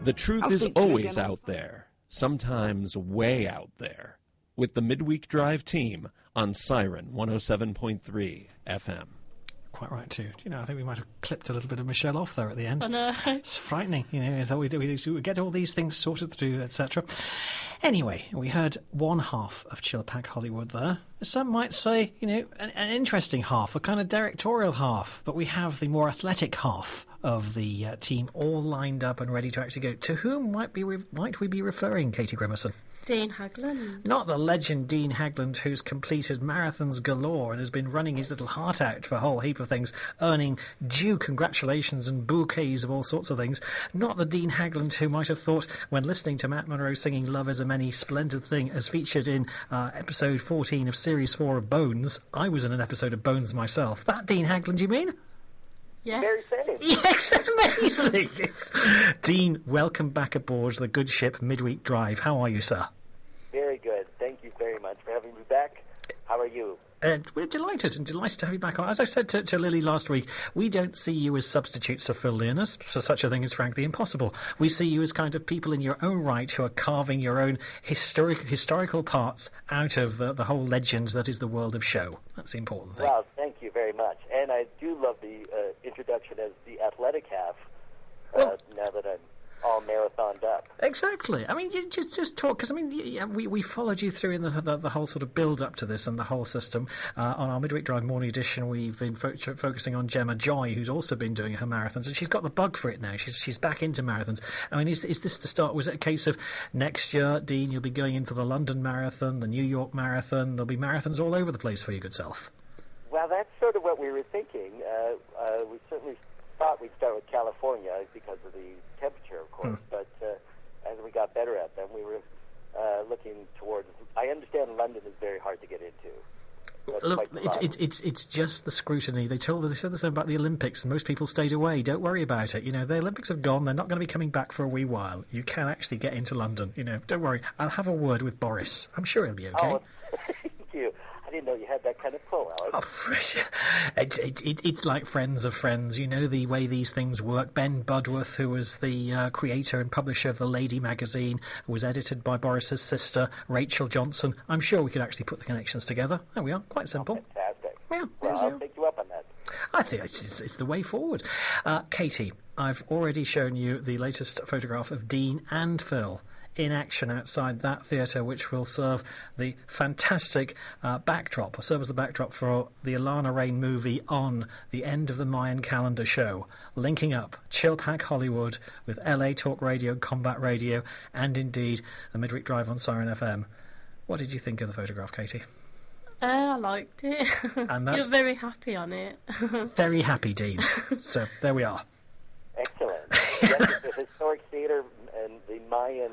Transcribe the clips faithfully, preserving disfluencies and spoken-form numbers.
The truth is always out there, sometimes way out there, with the Midweek Drive team on Siren one oh seven point three F M. Quite right too. You know, I think we might have clipped a little bit of Michelle off there at the end. I know. It's frightening. You know, I thought we, we, we get all these things sorted through, et cetera. Anyway, we heard one half of Chilpack Hollywood there. Some might say, you know, an, an interesting half, a kind of directorial half. But we have the more athletic half of the uh, team all lined up and ready to actually go. To whom might be re- might we be referring, Katie Grimerson? Dean Hagland. Not the legend Dean Hagland, who's completed marathons galore and has been running his little heart out for a whole heap of things, earning due congratulations and bouquets of all sorts of things. Not the Dean Hagland who might have thought, when listening to Matt Monro singing Love Is a Many Splendid Thing, as featured in uh, episode fourteen of series four of Bones. I was in an episode of Bones myself. That Dean Hagland, you mean? Yes. Very same. Yes, amazing. It's... Dean, welcome back aboard the good ship Midweek Drive. How are you, sir? Very good. Thank you very much for having me back. How are you? Uh, we're delighted and delighted to have you back on. As I said to, to Lily last week, we don't see you as substitutes for Phil Learners, so such a thing is frankly impossible. We see you as kind of people in your own right who are carving your own historic, historical parts out of the, the whole legend that is the world of show. That's the important thing. Well, thank you very much. And I do love the uh, introduction as the athletic half, uh, Well- now that I'm all marathoned up. Exactly. I mean, you just just talk, because I mean, y- we we followed you through in the the, the whole sort of build up to this and the whole system. Uh, on our Midweek Drive morning edition, we've been fo- focusing on Gemma Joy, who's also been doing her marathons, and she's got the bug for it now. She's she's back into marathons. I mean, is is this the start? Was it a case of next year, Dean, you'll be going into the London Marathon, the New York Marathon? There'll be marathons all over the place for your good self. Well, that's sort of what we were thinking. Uh, uh, we certainly thought we'd start with California because of the temperature, of course, Hmm. but uh, as we got better at them, we were uh, looking towards... I understand London is very hard to get into. That's Look, quite the it's, problem. it's it's it's just the scrutiny. They told they said the same about the Olympics, and most people stayed away. Don't worry about it. You know, the Olympics have gone. They're not going to be coming back for a wee while. You can actually get into London. You know, don't worry. I'll have a word with Boris. I'm sure he'll be okay. Oh, thank you. I didn't know you had that kind of pull, Alex. Oh, it, it, it, it's like Friends of Friends. You know the way these things work. Ben Budworth, who was the uh, creator and publisher of The Lady magazine, was edited by Boris's sister, Rachel Johnson. I'm sure we could actually put the connections together. There we are. Quite simple. Fantastic. Yeah, Well, there's I'll you. take you up on that. I think it's, it's, it's the way forward. Uh, Katie, I've already shown you the latest photograph of Dean and Phil in action outside that theatre, which will serve the fantastic uh, backdrop, or serve as the backdrop for the Alana Rain movie On, the End of the Mayan Calendar show, linking up Chilpack Hollywood with L A Talk Radio, Combat Radio, and indeed the Midweek Drive on Siren F M. What did you think of the photograph, Katie? Uh, I liked it. And that's- You're very happy on it. Very happy, Dean. So, there we are. Excellent. Yes, the historic theater and the Mayan,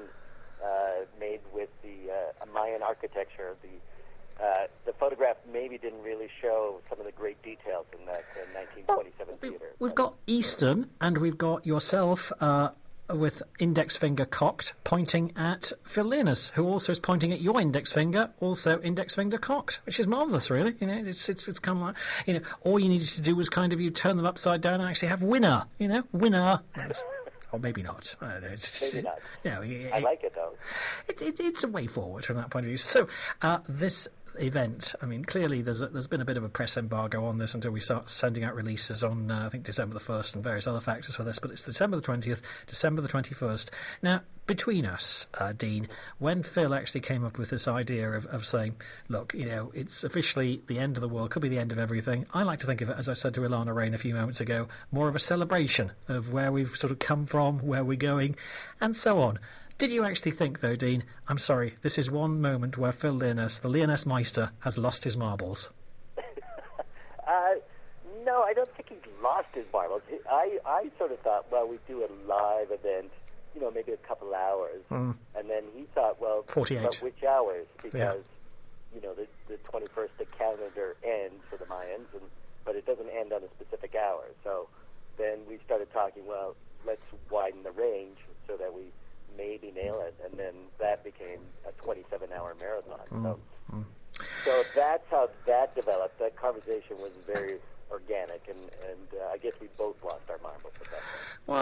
uh, made with the uh, Mayan architecture. The uh, the photograph maybe didn't really show some of the great details in that uh, nineteen twenty-seven We- theater. We've but- got Eastern, and we've got yourself uh, with index finger cocked, pointing at Phil Learners, who also is pointing at your index finger, also index finger cocked, which is marvellous, really. You know, it's it's it's kind of like, you know, all you needed to do was kind of you turn them upside down and actually have winner. You know, winner. Or maybe not. I don't know. It's, Maybe not. You know, it, I like it though. it, it, it's a way forward from that point of view. So, uh, this event, I mean, clearly there's a, there's been a bit of a press embargo on this until we start sending out releases on, uh, I think, December the first and various other factors for this, but it's December the twentieth, December the twenty-first. Now, between us, uh, Dean, when Phil actually came up with this idea of, of saying, look, you know, it's officially the end of the world, could be the end of everything, I like to think of it, as I said to Ilana Rain a few moments ago, more of a celebration of where we've sort of come from, where we're going, and so on. Did you actually think, though, Dean, I'm sorry, this is one moment where Phil Learners, the Learners Meister, has lost his marbles? Uh, no, I don't think he's lost his marbles. He- I, I sort of thought, well, we'd do a live event, you know, maybe a couple hours. Mm. And then he thought, well, forty-eight. but which hours? Because, Yeah. you know, the, the twenty-first, the calendar ends for the Mayans, and but it doesn't end on a specific hour. So then we started talking, well, let's widen the range so that we maybe nail it. And then that became a twenty-seven hour marathon. Mm. So, Mm. so that's how that developed. That conversation was very organic, and, and uh, I guess we both lost our marbles at that point. Well, I mean, I,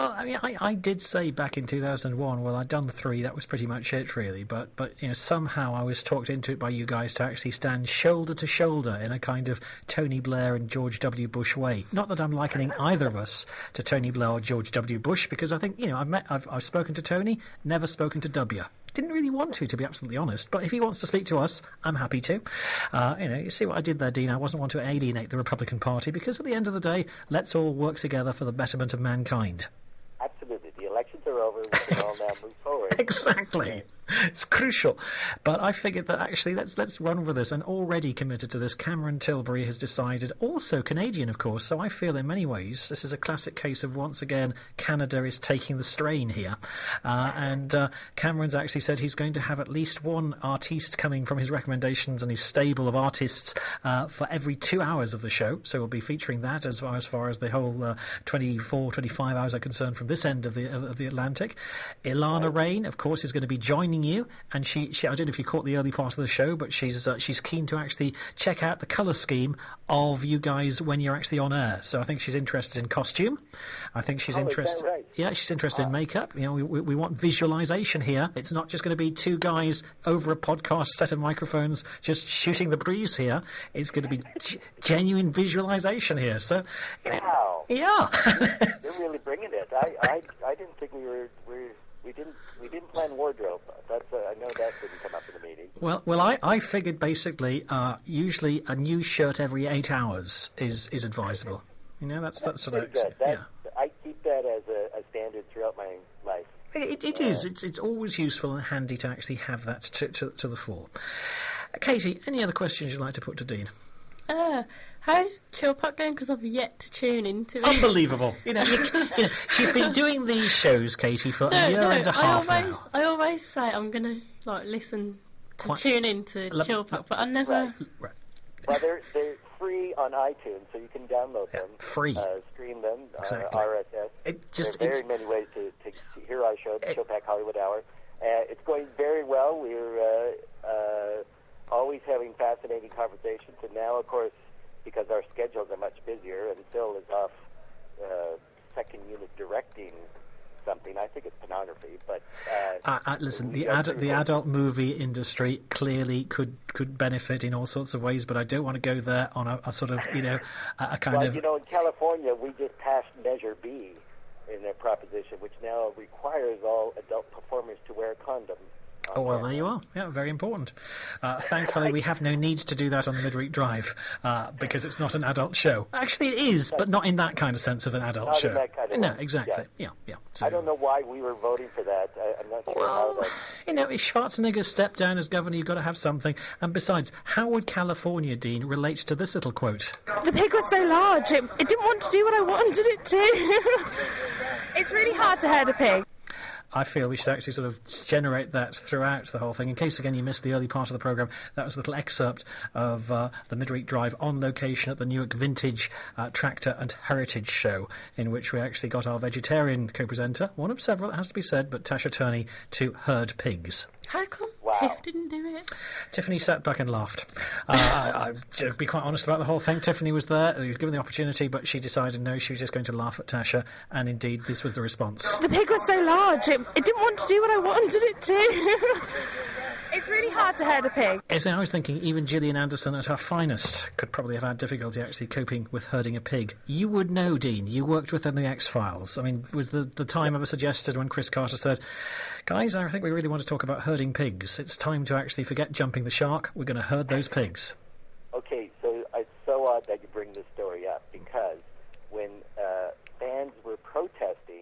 I, I did say back in two thousand one, well, I'd done three, that was pretty much it, really. But, but you know, somehow I was talked into it by you guys to actually stand shoulder to shoulder in a kind of Tony Blair and George W. Bush way. Not that I'm likening either of us to Tony Blair or George W. Bush, because I think, you know, I've, met, I've, I've spoken to Tony, never spoken to W. Didn't really want to, to be absolutely honest. But if he wants to speak to us, I'm happy to. Uh, you know, you see what I did there, Dean? I wasn't want to alienate the Republican Party, because at the end of the day, let's all work together for the betterment of mankind. Absolutely. The elections are over. We can all now move forward. Exactly. It's crucial. But I figured that actually let's let's run with this, and already committed to this, Cameron Tilbury has decided, also Canadian of course, so I feel in many ways this is a classic case of once again Canada is taking the strain here. Uh, and uh, Cameron's actually said he's going to have at least one artiste coming from his recommendations and his stable of artists uh, for every two hours of the show. So we'll be featuring that as far as, far as the whole uh, twenty-four, twenty-five hours are concerned from this end of the, of the Atlantic. Ilana Rain, of course, is going to be joining you, and she, she I don't know if you caught the early part of the show, but she's uh, she's keen to actually check out the colour scheme of you guys when you're actually on air. So I think she's interested in costume. I think she's oh, interested. Is that right? Yeah, she's interested in makeup. You know, we, we we want visualisation here. It's not just going to be two guys over a podcast set of microphones just shooting the breeze here. It's going to be g- genuine visualisation here. So, you know, wow. yeah, They're really bringing it. I, I, I didn't think we were we we didn't we didn't plan wardrobe. That's uh, I know that didn't come up in the meeting. Well, well, I, I figured basically, uh, usually a new shirt every eight hours is, is advisable. You know, that's that's sort of Pretty good. That, yeah. I keep that as a, a standard throughout my life. It, it is. It's it's always useful and handy to actually have that to to, to the fore. Uh, Katie, any other questions you'd like to put to Dean? Uh, how's Chillpack going? Because I've yet to tune into it. Unbelievable. You know, you, you know, she's been doing these shows, Katie, for no, a year no, and a half I always, now. I always say I'm gonna like listen to Quite- tune into Lo- Chillpack, but I never. Right. Right. Well, they're they're free on iTunes, so you can download Yeah, them, free. uh, stream them, Exactly. uh, R S S. It just there are very it's, many ways to, to hear our show, the It- Chillpack Hollywood Hour. Uh, it's going very well. We're uh, uh, always having fascinating conversations, and now, of course, because our schedules are much busier, and Phil is off uh, second unit directing something. I think it's pornography, but uh, Uh, uh, listen, we the are ad- pretty the close. adult movie industry clearly could, could benefit in all sorts of ways, but I don't want to go there on a, a sort of, you know, a, a kind Well, of... you know, in California, we just passed Measure B in their proposition, which now requires all adult performers to wear a condom. on Oh, well, camera. there you are. Yeah, very important. Uh, thankfully, we have no need to do that on the Midweek Drive uh, because it's not an adult show. Actually, it is, but not in that kind of sense of an adult Not in show. that kind of no, way. exactly. Yeah, yeah. So, I don't know why we were voting for that. I, I'm not sure how well, that... you know, if Schwarzenegger stepped down as governor, you've got to have something. And besides, how would California, Dean, relate to this little quote? The pig was so large, it, it didn't want to do what I wanted it to. It's really hard to herd a pig. I feel we should actually sort of generate that throughout the whole thing. In case, again, you missed the early part of the programme, that was a little excerpt of uh, the Midweek Drive on location at the Newark Vintage uh, Tractor and Heritage Show, in which we actually got our vegetarian co-presenter, one of several, it has to be said, but Tasha Turney, to herd pigs. How come Wow. Tiff didn't do it? Tiffany sat back and laughed. Uh, I, I, to be quite honest about the whole thing, Tiffany was there, she was given the opportunity, but she decided no, she was just going to laugh at Tasha, and indeed this was the response. The pig was so large, it, it didn't want to do what I wanted it to. It's really hard to herd a pig. As I was thinking, even Gillian Anderson at her finest could probably have had difficulty actually coping with herding a pig. You would know, Dean. You worked with her in the X-Files. I mean, was the, the time ever suggested when Chris Carter said, guys, I think we really want to talk about herding pigs. It's time to actually forget jumping the shark. We're going to herd those pigs. Okay, so it's so odd that you bring this story up, because when uh, fans were protesting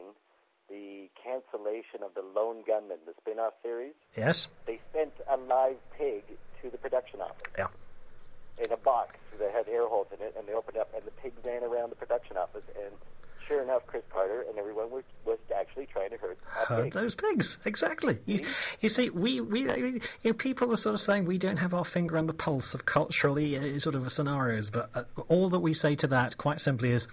the cancellation of the Lone Gunman, the spin-off series, Yes? they sent a live pig to the production office Yeah. in a box that had air holes in it, and they opened up, and the pig ran around the production office, and sure enough, Chris Carter and everyone was, was actually trying to herd a Herd pig. those pigs, exactly. You, you see, we, we, I mean, you know, people are sort of saying we don't have our finger on the pulse of culturally uh, sort of scenarios, but uh, all that we say to that, quite simply, is...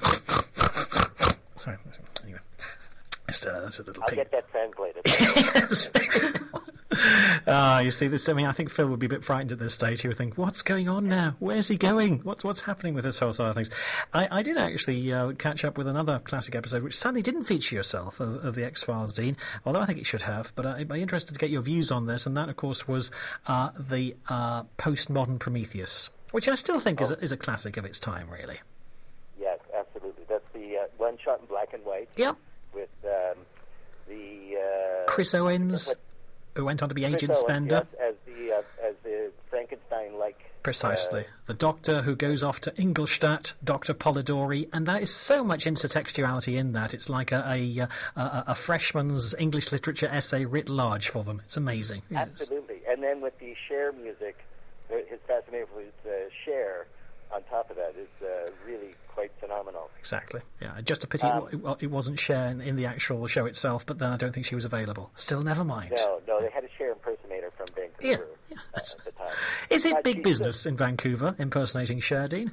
Sorry, anyway. Just, uh, that's a little I'll pig. get that translated. Yes, very well. Ah, you see this. I mean, I think Phil would be a bit frightened at this stage. He would think, "What's going on now? Where's he going? What's what's happening with this whole side of things?" I, I did actually uh, catch up with another classic episode, which sadly didn't feature yourself of, of the X-Files, Dean. Although I think it should have. But I'd be interested to get your views on this, and that, of course, was uh, the uh, postmodern Prometheus, which I still think oh. is, a, is a classic of its time, really. Yes, absolutely. That's the uh, one shot in black and white. Yep. With um, the uh, Chris Owens. What, who went on to be Chris Agent Owens, Spender. Yes, as the uh, as the Frankenstein-like. Precisely. Uh, the Doctor who goes off to Ingolstadt, Doctor Polidori, and there is so much intertextuality in that. It's like a a, a, a freshman's English literature essay writ large for them. It's amazing. Absolutely. Yes. And then with the Cher music, his fascination with uh, Cher on top of that is uh, really quite phenomenal. Exactly. Yeah. Just a pity um, it, it wasn't Cher in, in the actual show itself, but then I don't think she was available. Still, never mind. No, no, they had a Cher impersonator from Vancouver yeah, yeah, uh, at the time. Is it but big business in Vancouver impersonating Cher, Dean?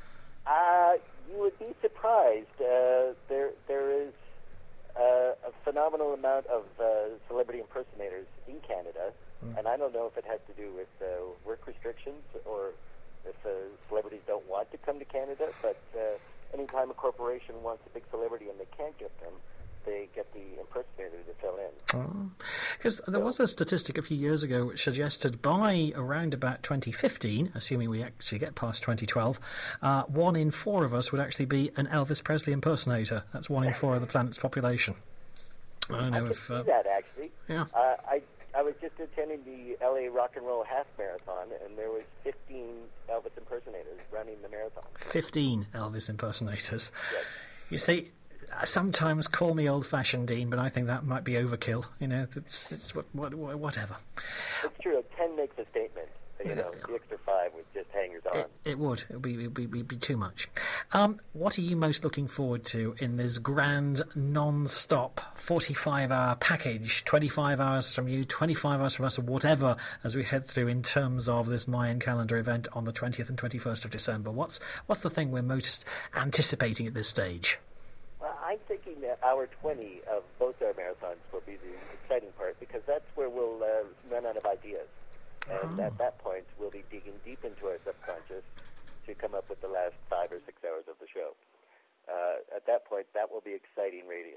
Uh, you would be surprised. Uh, there, there is uh, a phenomenal amount of uh, celebrity impersonators in Canada, mm. and I don't know if it has to do with uh, work restrictions or if uh, celebrities don't want to come to Canada, but uh, anytime a corporation wants a big celebrity and they can't get them, they get the impersonator to fill in. Because oh. there so. was a statistic a few years ago which suggested by around about twenty fifteen, assuming we actually get past twenty twelve, uh, one in four of us would actually be an Elvis Presley impersonator. That's one in four of the planet's population. I don't know I if... can Uh, see that, actually. Yeah. Uh, I I was just attending the L A Rock and Roll Half Marathon, and there was fifteen Elvis impersonators running the marathon. fifteen Elvis impersonators. Yes. You see, sometimes call me old-fashioned, Dean, but I think that might be overkill. You know, it's, it's what, what, whatever. It's true. ten makes a statement. You know, the extra five was just hangers on. It, it would. It would be, it would be, be too much. Um, what are you most looking forward to in this grand, non-stop, forty-five hour package? twenty-five hours from you, twenty-five hours from us, or whatever, as we head through in terms of this Mayan calendar event on the twentieth and twenty-first of December. What's what's the thing we're most anticipating at this stage? Well, I'm thinking that hour twenty of both our marathons will be the exciting part, because that's where we'll uh, run out of ideas. And oh. at that point, we'll be digging deep into our subconscious to come up with the last five or six hours of the show. Uh, at that point, that will be exciting radio.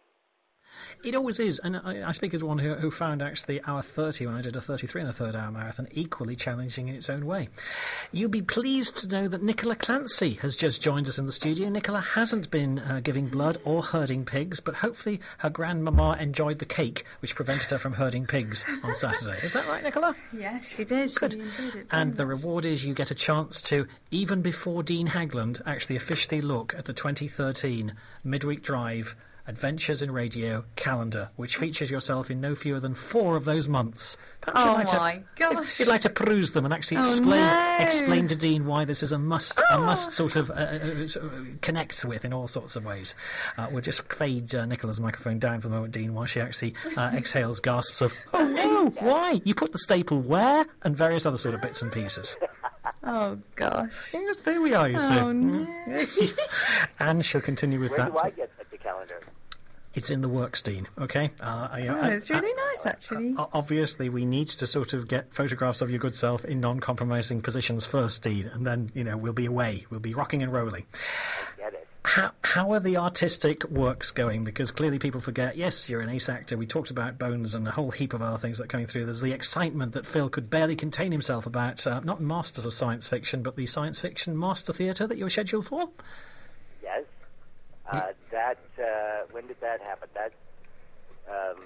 It always is, and I, I speak as one who, who found actually hour thirty, when I did a thirty-three and a third hour marathon, equally challenging in its own way. You'll be pleased to know that Nicola Clancy has just joined us in the studio. Nicola hasn't been uh, giving blood or herding pigs, but hopefully her grandmama enjoyed the cake, which prevented her from herding pigs on Saturday. Is that right, Nicola? Yes, she did. Good. She enjoyed it. And much. the reward is you get a chance to, even before Dean Hagland, actually officially look at the twenty thirteen Midweek Drive Adventures in Radio calendar, which features yourself in no fewer than four of those months. Perhaps oh you'd like my to, gosh! You'd like to peruse them and actually oh explain no. explain to Dean why this is a must, oh. a must sort of uh, uh, connect with in all sorts of ways. Uh, we'll just fade uh, Nicola's microphone down for the moment, Dean, while she actually uh, exhales gasps of "Oh no! Why? You put the staple where?" and various other sort of bits and pieces. Oh gosh! Yes, there we are. You see. Oh no! Yes. And she'll continue with Where that. do I get the calendar? It's in the works, Dean, okay? Uh, I, oh, I, it's really I, nice, actually. I, obviously, we need to sort of get photographs of your good self in non-compromising positions first, Dean, and then, you know, we'll be away. We'll be rocking and rolling. I get it. How, how are the artistic works going? Because clearly people forget, yes, you're an ace actor. We talked about Bones and a whole heap of other things that are coming through. There's the excitement that Phil could barely contain himself about, uh, not Masters of Science Fiction, but the Science Fiction Master Theatre that you were scheduled for? Yes. Uh, that, uh, when did that happen? That, um,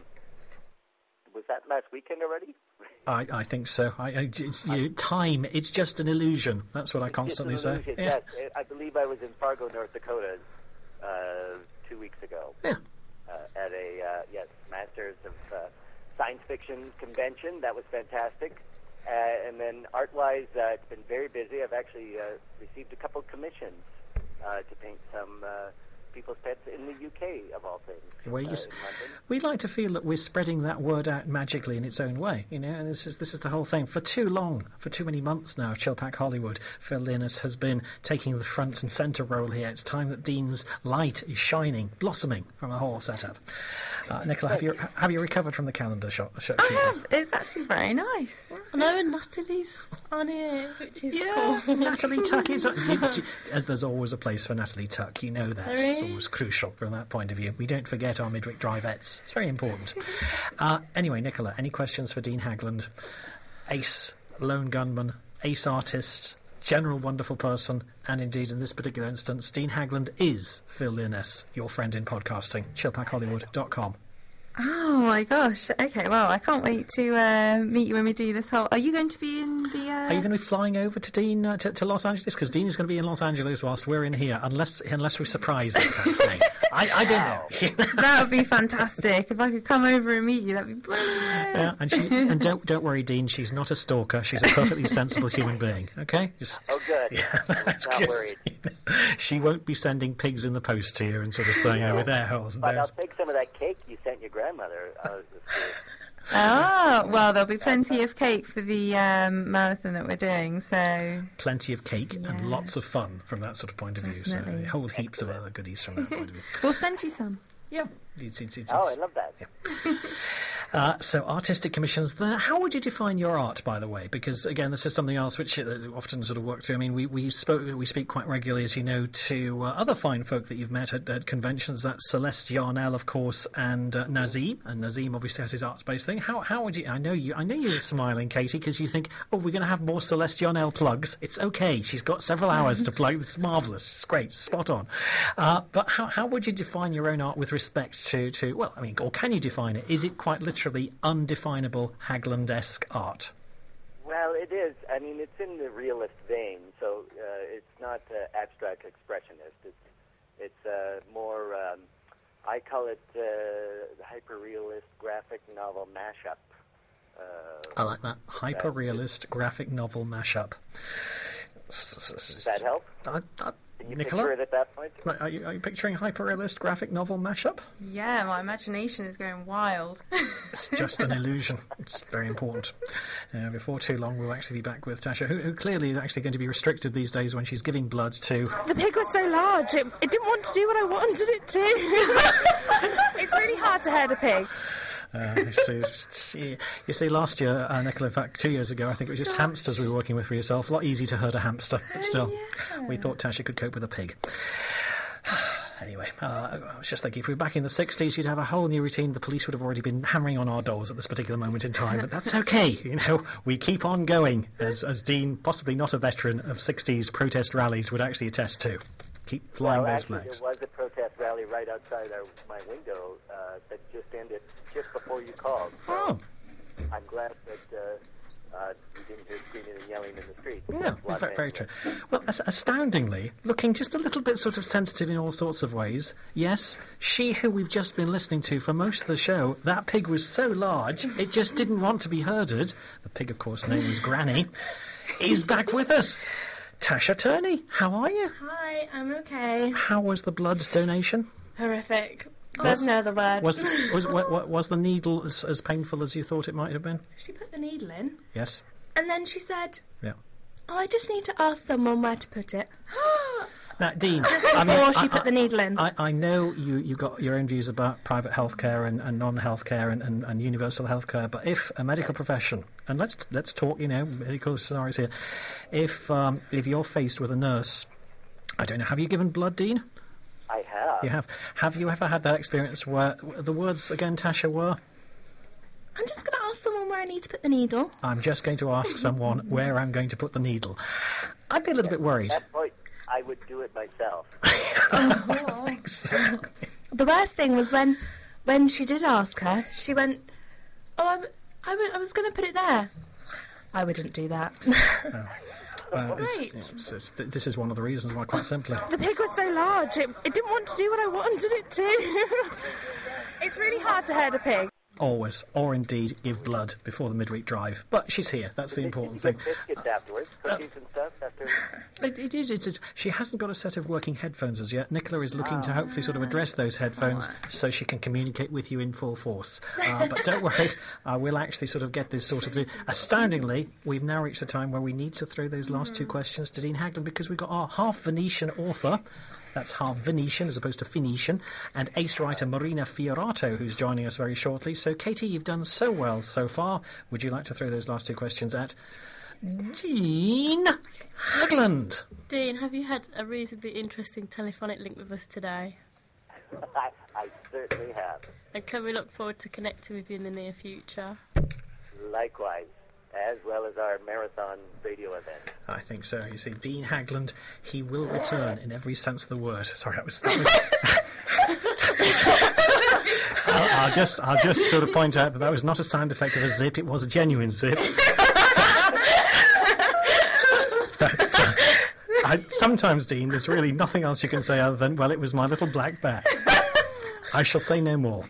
was that last weekend already? I, I think so. I, I, it's, you know, time, it's just an illusion. That's what I It's constantly just an say. illusion, Yeah. Yes, I believe I was in Fargo, North Dakota, uh, two weeks ago. Yeah. Uh, at a, uh, yes, Masters of uh, Science Fiction convention. That was fantastic. Uh, and then art-wise, uh, it's been very busy. I've actually uh, received a couple commissions uh, to paint some uh, people's pets in the U K, of all things. Well, you uh, s- in London. We'd like to feel that we're spreading that word out magically in its own way, you know, and this is this is the whole thing. For too long, for too many months now, Chilpack Hollywood, Phil Linus has been taking the front and centre role here. It's time that Dean's light is shining, blossoming from the whole setup. Uh, Nicola, have you have you recovered from the calendar shot? shot I shoot? have. It's actually very nice. I know, and Natalie's on here, which is Yeah, cool. Natalie Tuck is. You, as there's always a place for Natalie Tuck, you know that. There It's is. always crucial from that point of view. We don't forget our Midwick Drivettes. It's very important. uh, anyway, Nicola, any questions for Dean Hagland? Ace, lone gunman, ace artist, general wonderful person, and indeed in this particular instance, Dean Hagland is Phil Linnes, your friend in podcasting. chilpack hollywood dot com. Oh my gosh. Okay, well, I can't wait to uh, meet you when we do this whole... Are you going to be in the... Uh... Are you going to be flying over to Dean uh, to, to Los Angeles? Because Dean is going to be in Los Angeles whilst we're in here, unless unless we surprise that kind of thing. I, I don't know. That would be fantastic. If I could come over and meet you, that'd be brilliant. Yeah, and she, and don't don't worry, Dean. She's not a stalker. She's a perfectly sensible human being. Okay. Just, Oh, good. yeah, that's not good. worried. She won't be sending pigs in the post to you and sort of saying, "Oh, with air holes and But I'll those." take some of that cake you sent your grandmother. Uh, Oh, well, there'll be plenty of cake for the um, marathon that we're doing, so... Plenty of cake Yeah. and lots of fun from that sort of point of view. So Definitely. a whole heaps of other goodies from that point of view. We'll send you some. Yeah. It's, it's, it's, oh, I it's- love that. Uh, so artistic commissions there. How would you define your art, by the way? Because again, this is something else which uh, often sort of work through. I mean, we we spoke we speak quite regularly, as you know, to uh, other fine folk that you've met at, at conventions. That's Celeste Yarnell, of course, and uh, Nazim. And Nazim obviously has his arts-based thing. How how would you? I know you. I know you're smiling, Katie, because you think, oh, we're going to have more Celeste Yarnell plugs. It's okay. She's got several hours to plug. It's marvelous. It's great. Spot on. Uh, but how how would you define your own art with respect to to? Well, I mean, or can you define it? Is it quite literally undefinable Hagland-esque art? Well, it is. I mean, it's in the realist vein, so uh, it's not uh, abstract expressionist. It's it's uh, more. Um, I call it uh, hyper-realist graphic novel mashup. Uh, I like that. Hyper-realist graphic novel mashup. Does that help? Uh, uh, Can you Nicola? picture it at that point? Like, Are you, are you picturing hyper-realist graphic novel mashup? Yeah, my imagination is going wild. It's just an illusion. It's very important. Uh, before too long, we'll actually be back with Tasha, who, who clearly is actually going to be restricted these days when she's giving blood to... The pig was so large, it, it didn't want to do what I wanted it to. It's really hard to herd a pig. Uh, you, see, see, you see, last year, uh, Nicola, in fact, two years ago, I think it was just hamsters we were working with for yourself. A lot easier to herd a hamster, but still, we thought Tasha could cope with a pig. Anyway, uh, I was just thinking, if we were back in the sixties, you'd have a whole new routine. The police would have already been hammering on our doors at this particular moment in time, but that's okay. You know, we keep on going, as, as Dean, possibly not a veteran of sixties protest rallies, would actually attest to. Keep flying well, those actually, flags. there was a protest rally right outside our, my window uh, that just ended just before you called. So Oh. I'm glad that uh, uh, you didn't hear screaming and yelling in the street. Yeah, in fact, very true. Well, as- astoundingly, looking just a little bit sort of sensitive in all sorts of ways. Yes, she who we've just been listening to for most of the show, that pig was so large, it just didn't want to be herded. The pig, of course, name was Granny, is back with us. Tasha Turney, how are you? Hi, I'm okay. How was the blood donation? Horrific. There's no other word. Was was was, was the needle as, as painful as you thought it might have been? She put the needle in, Yes. and then she said, Yeah. "Oh, I just need to ask someone where to put it." Now, Dean, Just I before mean, she I- put I- the needle in. I, I know you you got your own views about private healthcare and, and non-healthcare and, and, and universal healthcare, but if a medical profession, and let's let's talk, you know, medical scenarios here, if um, if you're faced with a nurse, I don't know, have you given blood, Dean? I have. You have. Have you ever had that experience where the words again, Tasha, were? I'm just going to ask someone where I need to put the needle. I'm just going to ask someone where I'm going to put the needle. I'd be a little bit worried. At that point, I would do it myself. The worst thing was when, when she did ask her, she went, "Oh, I, w- I, w- I was going to put it there." I wouldn't do that. Uh, it's- Great. it's- it's- th- this is one of the reasons why, quite simply. The pig was so large, it, it didn't want to do what I wanted it to. It's really hard to herd a pig. always, or indeed give blood before the midweek drive. But she's here. That's the important thing. Biscuits afterwards, cookies and stuff after. It, it is. It's a, she hasn't got a set of working headphones as yet. Nicola is looking oh, to hopefully sort of address those headphones smart. so she can communicate with you in full force. Uh, but don't worry, uh, we'll actually sort of get this sorted through. Astoundingly, we've now reached the time where we need to throw those last mm. two questions to Dean Hagland, because we've got our half Venetian author. That's half Venetian as opposed to Phoenician, and ace writer Marina Fiorato, who's joining us very shortly. So, Katie, you've done so well so far. Would you like to throw those last two questions at Dean Hagland? Dean, have you had a reasonably interesting telephonic link with us today? I, I certainly have. And can we look forward to connecting with you in the near future? Likewise, as well as our marathon radio event. I think so. You see, Dean Hagland, he will return in every sense of the word. Sorry, that was... That was I'll, I'll just I'll just sort of point out that that was not a sound effect of a zip, it was a genuine zip. But, uh, I, sometimes, Dean, there's really nothing else you can say other than, well, it was my little black bat. I shall say no more.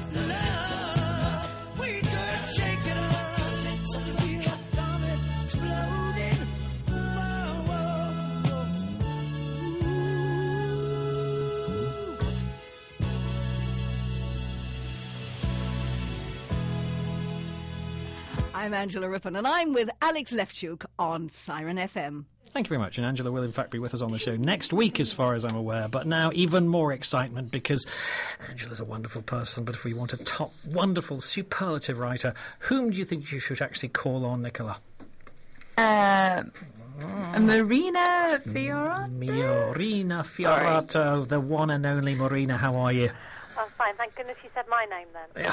I'm Angela Rippon, and I'm with Alex Lefchuk on Siren F M. Thank you very much, and Angela will in fact be with us on the show next week as far as I'm aware, but now even more excitement because Angela's a wonderful person, but if we want a top, wonderful, superlative writer, whom do you think you should actually call on, Nicola? Uh, Marina Fiorato? Marina Fiorato, Sorry. The one and only Marina, how are you? Oh, fine. Thank goodness you said my name then.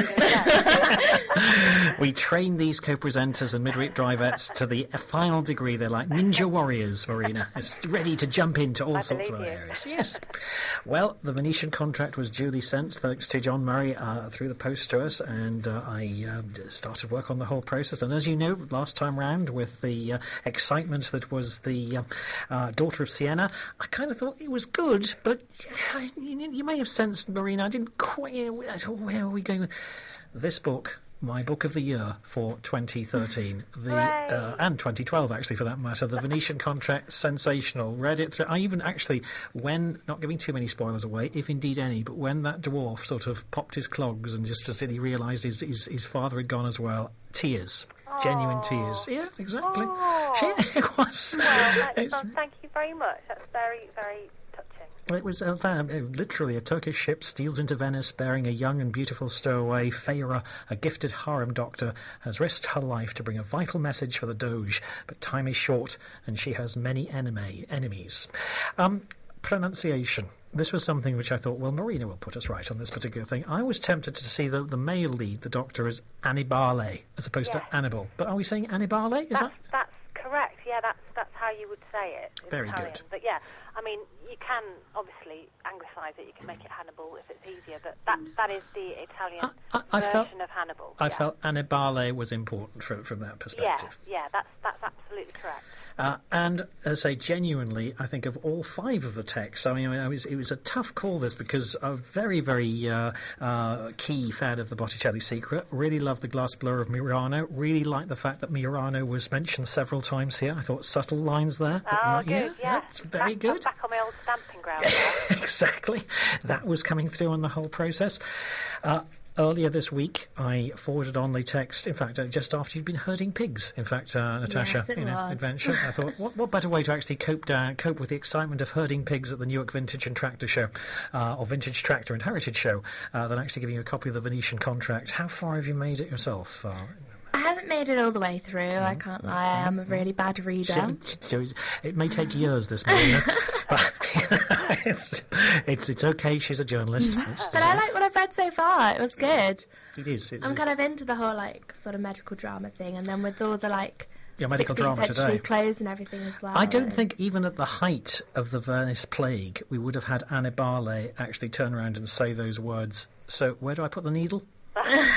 We train these co-presenters and midweek drivettes to the final degree. They're like ninja warriors, Marina. It's ready to jump into all I sorts of you. areas. Yes. Well, the Venetian contract was duly sent, thanks to John Murray, uh, through the post to us, and uh, I uh, started work on the whole process. And as you know, last time round, with the uh, excitement that was the uh, uh, Daughter of Siena, I kind of thought it was good, but uh, you, you may have sensed, Marina, I didn't quite... I thought, where are we going with this book? My book of the year for twenty thirteen, the uh, and twenty twelve actually for that matter. The Venetian contract, sensational. Read it through. I even actually, when not giving too many spoilers away, if indeed any, but when that dwarf sort of popped his clogs and just as he realised his, his his father had gone as well, tears, Aww. Genuine tears. Yeah, exactly. Yeah, it was. Well, that's, well, thank you very much. That's very very. It was uh, literally a Turkish ship steals into Venice bearing a young and beautiful stowaway. Feyre, a gifted harem doctor, has risked her life to bring a vital message for the Doge, but time is short and she has many enemy, enemies. Um, pronunciation. This was something which I thought, well, Marina will put us right on this particular thing. I was tempted to see the, the male lead, the doctor, as Annibale, as opposed yes. to Annibal. But are we saying Annibale? Is that's, that? That's correct. Yeah, that's that's how you would say it in Very Italian. good. But yeah, I mean, you can obviously anglicise it. You can make it Hannibal if it's easier. But that that is the Italian I, I, I version felt, of Hannibal. I yeah. felt Annibale was important from from that perspective. Yeah, yeah, that's that's absolutely correct. Uh, and as I say, genuinely, I think of all five of the texts, I mean, I was, it was a tough call, this, because I'm a very, very uh, uh, key fan of the Botticelli Secret. Really loved the glass blur of Murano. Really liked the fact that Murano was mentioned several times here. I thought subtle lines there. Oh, not, good, yeah. yeah. That's very back, good. Back on my old stamping ground. Exactly. That was coming through on the whole process. Uh, Earlier this week, I forwarded on the text, in fact, uh, just after you'd been herding pigs, in fact, uh, Natasha, yes, it you know, was. adventure. I thought, what, what better way to actually cope down, cope with the excitement of herding pigs at the Newark Vintage and Tractor Show, uh, or Vintage Tractor and Heritage Show, uh, than actually giving you a copy of the Venetian contract. How far have you made it yourself? Uh, I haven't made it all the way through, mm. I can't lie. I'm a really bad reader. So it may take years, this Marina, but you know, it's, it's it's okay, she's a journalist. It's, but I like what I've read so far, it was good. It is. It, I'm kind of into the whole, like, sort of medical drama thing, and then with all the, like, yeah, medical sixteenth drama century today. clothes and everything as well. I don't think even at the height of the Venice plague, we would have had Annibale actually turn around and say those words. So where do I put the needle?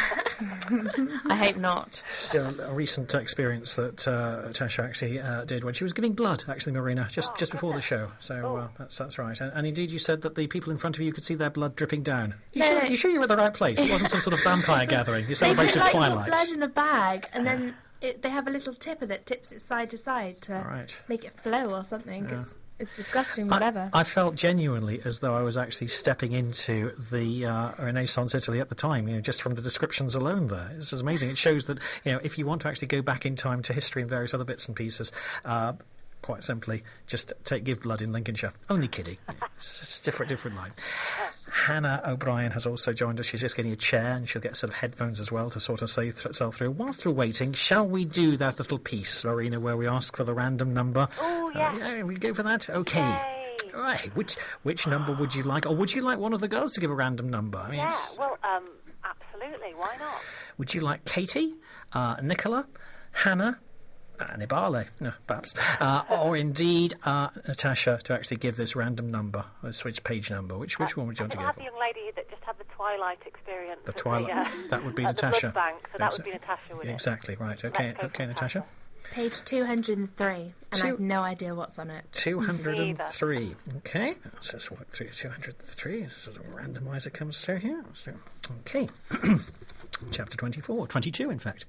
I hope not. Still a recent experience that uh, Tasha actually uh, did when she was giving blood, actually, Marina, just Oh, just before goodness. the show. So Oh. uh, that's that's right. And, and indeed, you said that the people in front of you could see their blood dripping down. You No, sure? no. You sure you were at the right place? It wasn't some sort of vampire gathering. Your They put celebration of like your Twilight. blood in a bag, and then it, they have a little tipper that tips it side to side to Right. make it flow or something. Yeah. It's it's disgusting. I- Whatever. I, felt genuinely as though I was actually stepping into the uh, Renaissance Italy at the time, you know, just from the descriptions alone there. This is amazing. It shows that, you know, if you want to actually go back in time to history and various other bits and pieces, uh, quite simply, just take give blood in Lincolnshire. Only kidding. It's just a different, different line. Hannah O'Brien has also joined us. She's just getting a chair, and she'll get a set of headphones as well to sort herself through. Whilst we're waiting, shall we do that little piece, Lorena, where we ask for the random number? Oh, yeah. Uh, yeah, we go for that? Okay. Yay. All right. Which which number would you like? Or would you like one of the girls to give a random number? I mean, Yeah, it's- well, um, absolutely. Why not? would you like Katie, uh, Nicola, Hannah, Annibale, no, perhaps, uh, or indeed uh, Natasha to actually give this random number, a switch page number? Which which one would you want to I'll go have for? the young lady that just had the Twilight experience. The at Twilight. The, uh, That would be at the Natasha. blood bank, so that would be Exactly. Natasha, would it? Exactly right. Okay, Let's go okay, for Natasha. Page two hundred and three, and I have no idea what's on it. Two hundred and three. Okay, let's just work through two hundred and three. Sort of randomizer comes through here. So, okay, chapter twenty-four, twenty-two, in fact.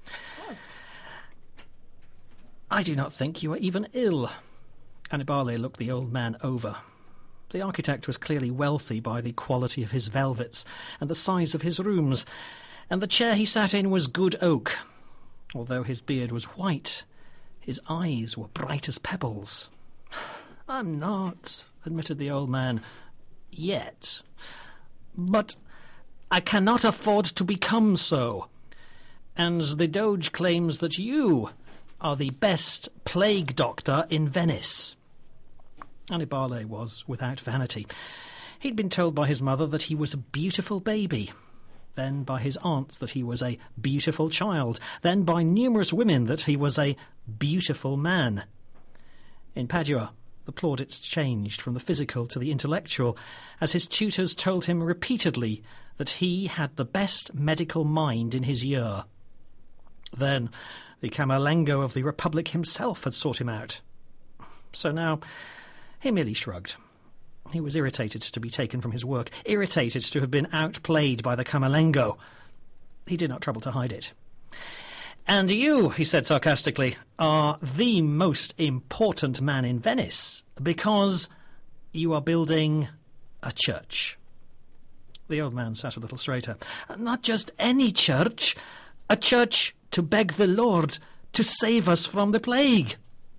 I do not think you are even ill. Annibale looked the old man over. The architect was clearly wealthy by the quality of his velvets and the size of his rooms, and the chair he sat in was good oak. Although his beard was white, his eyes were bright as pebbles. I'm not, admitted the old man, yet. But I cannot afford to become so. And the Doge claims that you are the best plague doctor in Venice. Annibale was without vanity. He'd been told by his mother that he was a beautiful baby, then by his aunts that he was a beautiful child, then by numerous women that he was a beautiful man. In Padua, the plaudits changed from the physical to the intellectual, as his tutors told him repeatedly that he had the best medical mind in his year. Then the Camerlengo of the Republic himself had sought him out. So now he merely shrugged. He was irritated to be taken from his work, irritated to have been outplayed by the Camerlengo. He did not trouble to hide it. And you, he said sarcastically, are the most important man in Venice because you are building a church. The old man sat a little straighter. Not just any church, a church to beg the Lord to save us from the plague.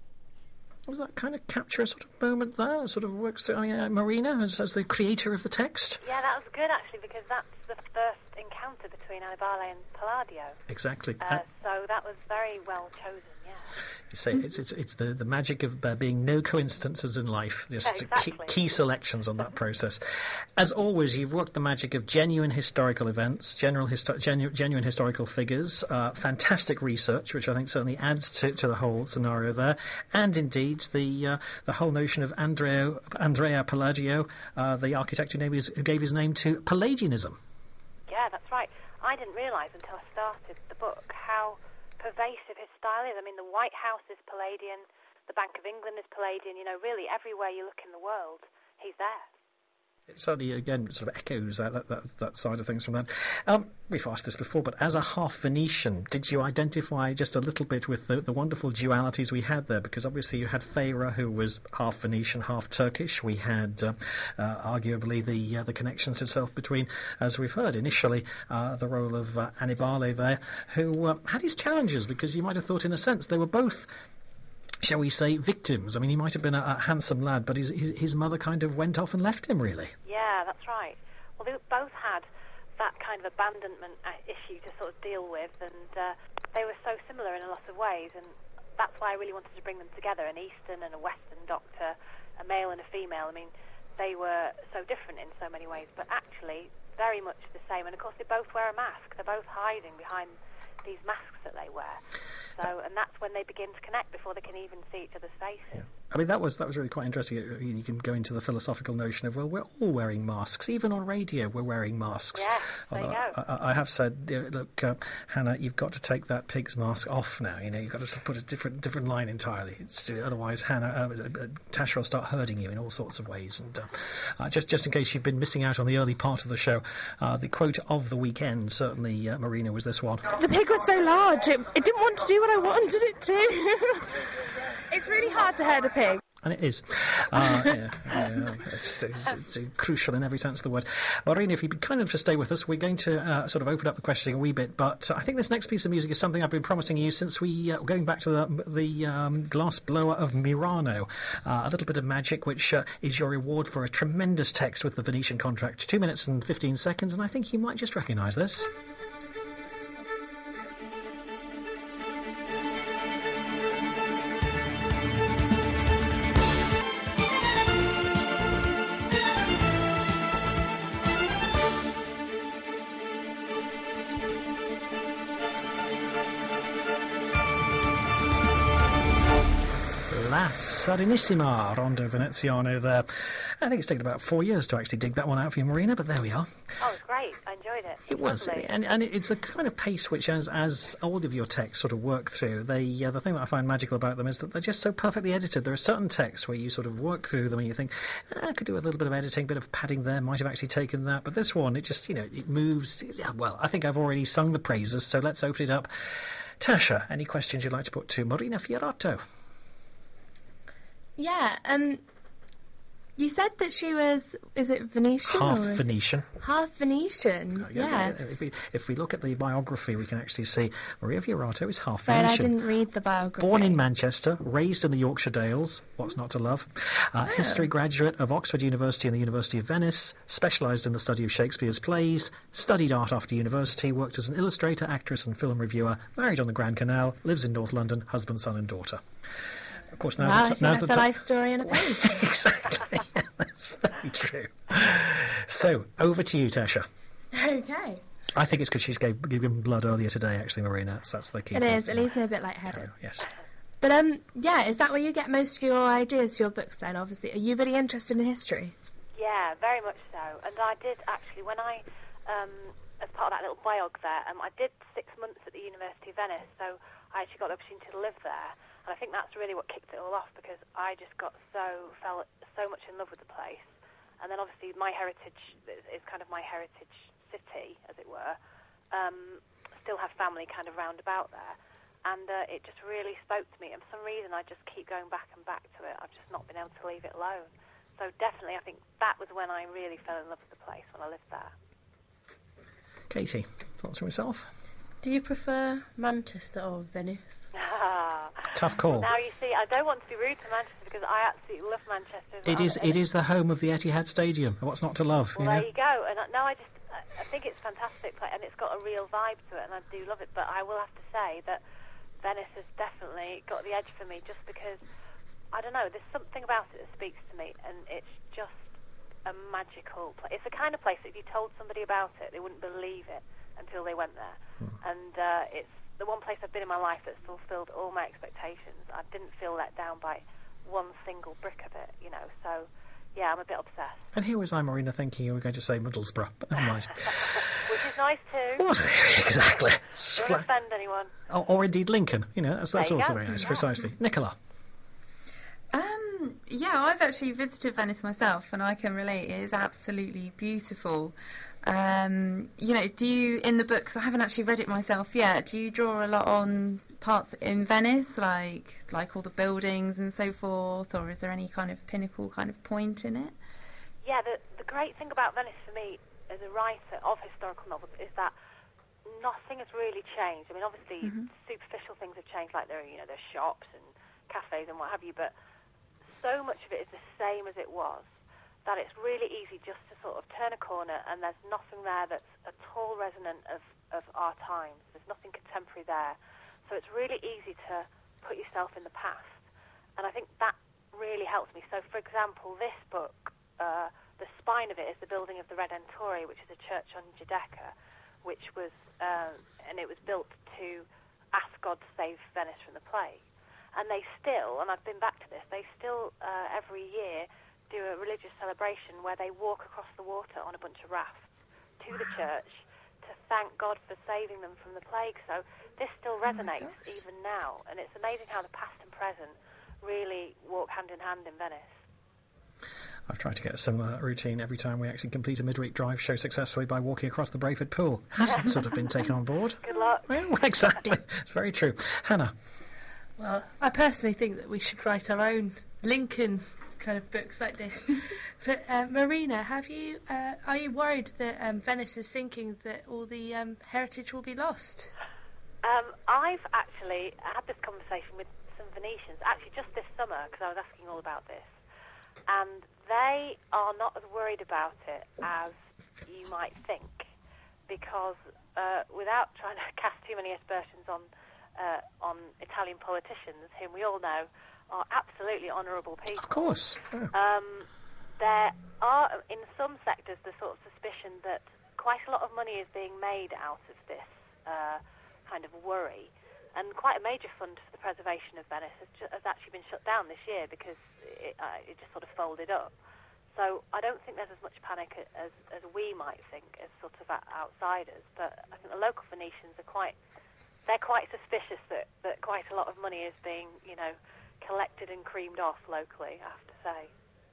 Was that kind of capture a sort of moment there? It sort of works through I mean, uh, Marina as, as the creator of the text? Yeah, that was good, actually, because that's the first encounter between Annibale and Palladio. Exactly. Uh, so that was very well chosen, yeah. You say it's it's it's the, the magic of there being no coincidences in life. Just Yeah, exactly. key, key selections on that process. As always, you've worked the magic of genuine historical events, general histo- genu- genuine historical figures, uh, fantastic research, which I think certainly adds to, to the whole scenario there, and indeed the uh, the whole notion of Andrea Andrea Palladio, uh, the architect who, his, who gave his name to Palladianism. Yeah, that's right. I didn't realise until I started the book how pervasive his style is. I mean, the White House is Palladian, the Bank of England is Palladian, you know, really everywhere you look in the world, he's there. It certainly, again, sort of echoes that, that, that, that side of things from that. Um, we've asked this before, but as a half Venetian, did you identify just a little bit with the, the wonderful dualities we had there? Because obviously you had Feyre, who was half Venetian, half Turkish. We had, uh, uh, arguably, the uh, the connections itself between, as we've heard initially, uh, the role of uh, Annibale there, who uh, had his challenges, because you might have thought, in a sense, they were both, shall we say, victims. I mean, he might have been a, a handsome lad, but his, his his mother kind of went off and left him, really. Yeah, that's right. Well, they both had that kind of abandonment uh, issue to sort of deal with, and uh, they were so similar in a lot of ways, and that's why I really wanted to bring them together, an Eastern and a Western doctor, a male and a female. I mean, they were so different in so many ways, but actually very much the same. And, of course, they both wear a mask. They're both hiding behind these masks that they wear. So, and that's when they begin to connect before they can even see each other's faces. Yeah. I mean, that was that was really quite interesting. You can go into the philosophical notion of, well, we're all wearing masks. Even on radio, we're wearing masks. Yeah, there Although you go. I, I have said, you know, look, uh, Hannah, you've got to take that pig's mask off now. You know, you've got to put a different different line entirely. It's, uh, otherwise, Hannah, uh, uh, Tasha will start hurting you in all sorts of ways. And uh, uh, just just in case you've been missing out on the early part of the show, uh, the quote of the weekend, certainly, uh, Marina, was this one. The pig was so large, it, it didn't want to do what I wanted it to. It's really hard to herd a pig. And it is. Uh, yeah, yeah, it's, it's, it's crucial in every sense of the word. Marina, if you'd be kind enough to stay with us, we're going to uh, sort of open up the questioning a wee bit, but I think this next piece of music is something I've been promising you since we uh, going back to the, the um, Glass Blower of Murano. Uh, a little bit of magic, which uh, is your reward for a tremendous text with the Venetian contract. Two minutes and fifteen seconds, and I think you might just recognise this. La Serenissima Rondo Veneziano there. I think it's taken about four years to actually dig that one out for you, Marina, but there we are. Oh, it was great. I enjoyed it. It was, Lovely. and, and it's a kind of pace which, as as all of your texts sort of work through, they uh, the thing that I find magical about them is that they're just so perfectly edited. There are certain texts where you sort of work through them and you think, ah, I could do a little bit of editing, a bit of padding there, might have actually taken that, but this one, it just, you know, it moves. Yeah, well, I think I've already sung the praises, so let's open it up. Tasha, any questions you'd like to put to Marina Fiorotto? Yeah, um, you said that she was, is it Venetian? Half or is Venetian. It half Venetian, Oh, yeah. If we, if we look at the biography, we can actually see Maria Fiorotto is half Right, Venetian. I didn't read the biography. Born in Manchester, raised in the Yorkshire Dales, what's not to love? Uh, Oh. History graduate of Oxford University and the University of Venice, specialised in the study of Shakespeare's plays, studied art after university, worked as an illustrator, actress and film reviewer, married on the Grand Canal, lives in North London, husband, son and daughter. Of course, now's Wow, the I t- think now's that's the a t- life story in a page. Exactly, that's very true. So, over to you, Tasha. Okay. I think it's because she's gave, given blood earlier today, actually, Marina. That's, that's the key It thing. is, at least they're a bit lightheaded. Yes. But, um, yeah, is that where you get most of your ideas, your books then, obviously? Are you really interested in history? Yeah, very much so. And I did actually, when I, um, as part of that little biog there, um, I did six months at the University of Venice, so I actually got the opportunity to live there. And I think that's really what kicked it all off, because I just got so, fell so much in love with the place. And then obviously my heritage is, is kind of my heritage city, as it were. Um, still have family kind of round about there. And uh, it just really spoke to me. And for some reason, I just keep going back and back to it. I've just not been able to leave it alone. So definitely, I think that was when I really fell in love with the place, when I lived there. Katie, thoughts from yourself? Do you prefer Manchester or Venice? Tough call. Now you see, I don't want to be rude to Manchester because I absolutely love Manchester. As It well. is. It is the home of the Etihad Stadium. What's not to love? Well, you know? there you go. And I- no, I just, I I think it's fantastic, play, and it's got a real vibe to it, and I do love it. But I will have to say that Venice has definitely got the edge for me, just because I don't know. There's something about it that speaks to me, and it's just a magical place. It's the kind of place that if you told somebody about it, they wouldn't believe it until they went there. Hmm. And uh, it's the one place I've been in my life that's fulfilled all my expectations. I didn't feel let down by one single brick of it, you know. So, yeah, I'm a bit obsessed. And here was I, Marina, thinking you were going to say Middlesbrough, but never mind. Which is nice too. Well, exactly. Don't want to offend anyone. Or, or indeed Lincoln. You know, that's, that's There you also go. very nice, Yeah. precisely. Nicola. Um, yeah, I've actually visited Venice myself, and I can relate. It is absolutely beautiful. Um, you know, do you, in the book, 'cause I haven't actually read it myself yet, do you draw a lot on parts in Venice, like like all the buildings and so forth, or is there any kind of pinnacle kind of point in it? Yeah, the, the great thing about Venice for me as a writer of historical novels is that nothing has really changed. I mean, obviously, Mhm. superficial things have changed, like there are, you know, there's shops and cafes and what have you, but so much of it is the same as it was, that it's really easy just to sort of turn a corner and there's nothing there that's at all resonant of, of our times. There's nothing contemporary there. So it's really easy to put yourself in the past. And I think that really helps me. So, for example, this book, uh, the spine of it is the building of the Redentore, which is a church on Giudecca, which was, uh, and it was built to ask God to save Venice from the plague. And they still, and I've been back to this, they still, uh, every year, do a religious celebration where they walk across the water on a bunch of rafts to the church to thank God for saving them from the plague. So this still resonates oh even now, and it's amazing how the past and present really walk hand in hand in Venice. I've tried to get a similar routine every time we actually complete a midweek drive show successfully by walking across the Brayford Pool. Hasn't sort of been taken on board. Good luck. Well, exactly. It's very true. Hannah? Well, I personally think that we should write our own Lincoln kind of books like this. But uh, Marina, have you? Uh, are you worried that um, Venice is sinking, that all the um, heritage will be lost? Um, I've actually had this conversation with some Venetians, actually just this summer, because I was asking all about this, and they are not as worried about it as you might think, because uh, without trying to cast too many aspersions on uh, on Italian politicians, whom we all know are absolutely honourable people. Of course. Yeah. Um, there are, in some sectors, the sort of suspicion that quite a lot of money is being made out of this uh, kind of worry. And quite a major fund for the preservation of Venice has, ju- has actually been shut down this year because it, uh, it just sort of folded up. So I don't think there's as much panic as, as we might think as sort of outsiders. But I think the local Venetians are quite, they're quite suspicious that, that quite a lot of money is being, you know, collected and creamed off locally, I have to say.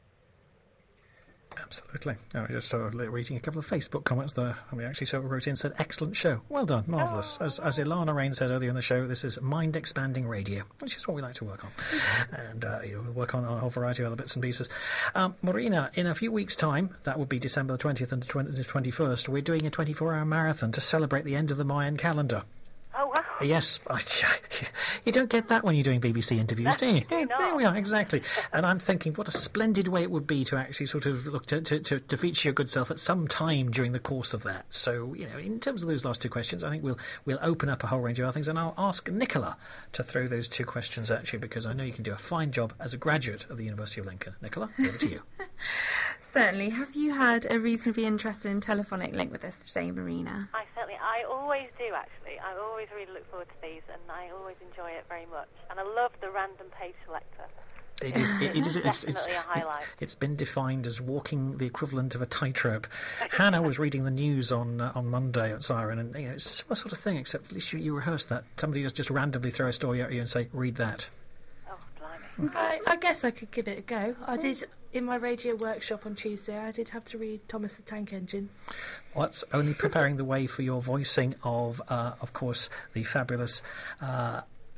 Absolutely. I just sort of reading a couple of Facebook comments there, and we actually sort of wrote in and said, excellent show. Well done. Marvellous. Oh. As, as Ilana Rain said earlier in the show, this is mind-expanding radio, which is what we like to work on. And uh, you know, we'll work on a whole variety of other bits and pieces. Um, Marina, in a few weeks' time, that would be December the twentieth and the twenty-first, we're doing a twenty-four hour marathon to celebrate the end of the Mayan calendar. Oh, wow. Yes, you don't get that when you're doing B B C interviews, do you? Yeah, there we are, exactly. And I'm thinking, what a splendid way it would be to actually sort of look to, to, to, to feature your good self at some time during the course of that. So, you know, in terms of those last two questions, I think we'll we'll open up a whole range of other things, and I'll ask Nicola to throw those two questions at you, because I know you can do a fine job as a graduate of the University of Lincoln. Nicola, over to you. Certainly. Have you had a reason to be interested in telephonic link with us today, Marina? I certainly, I always do, actually. I always really look forward to these, and I always enjoy it very much. And I love the random page selector. It is. It, it is. It's, Definitely it's, a highlight. It's been defined as walking the equivalent of a tightrope. Hannah was reading the news on uh, on Monday at Siren, and you know, it's a similar sort of thing, except at least you, you rehearse that. Somebody just just randomly throw a story at you and say, "Read that." Oh, blimey! I, I guess I could give it a go. I did in my radio workshop on Tuesday. I did have to read Thomas the Tank Engine. Well, that's only preparing the way for your voicing of, uh, of course, the fabulous. Uh,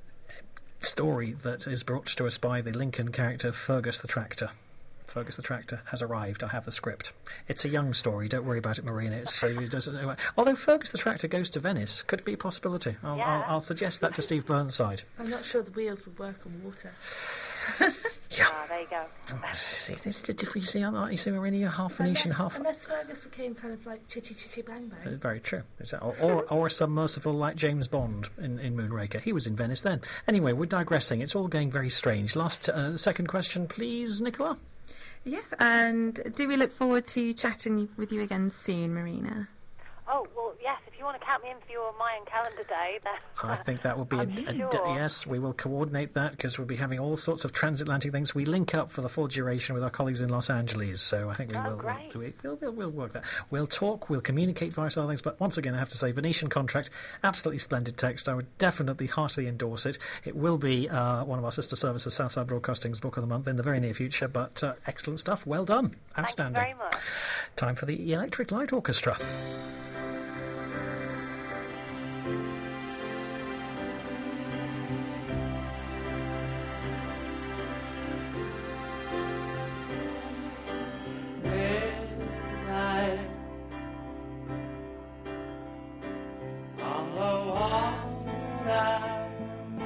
story that is brought to us by the Lincoln character Fergus the Tractor. Fergus the Tractor has arrived. I have the script. It's a young story. Don't worry about it, Marina. It's, uh, it doesn't. Although Fergus the Tractor goes to Venice, could be a possibility. I'll, yeah. I'll, I'll suggest that to Steve Burnside. I'm not sure the wheels would work on water. Yeah. Ah, there you go. Oh, see, this is the difference. You see, aren't you? See, Marina, you're half Venetian, unless, half. Unless Fergus became kind of like chitty chitty bang bang. Uh, very true. Or, or, or some merciful like James Bond in, in Moonraker. He was in Venice then. Anyway, we're digressing. It's all going very strange. Last, uh, second question, please, Nicola. Yes, and do we look forward to chatting with you again soon, Marina? Oh, well, yes, if you want to count me in for your Mayan calendar day, then... I think that will be... I'm a, a, sure. yes, we will coordinate that, because we'll be having all sorts of transatlantic things. We link up for the full duration with our colleagues in Los Angeles, so I think we Oh, will... great. We'll, we'll, we'll, we'll work that. We'll talk, we'll communicate various other things, but once again, I have to say, Venetian Contract, absolutely splendid text. I would definitely heartily endorse it. It will be uh, one of our sister services, Southside Broadcasting's Book of the Month, in the very near future, but uh, excellent stuff. Well done. Outstanding. Thank you very much. Time for the Electric Light Orchestra.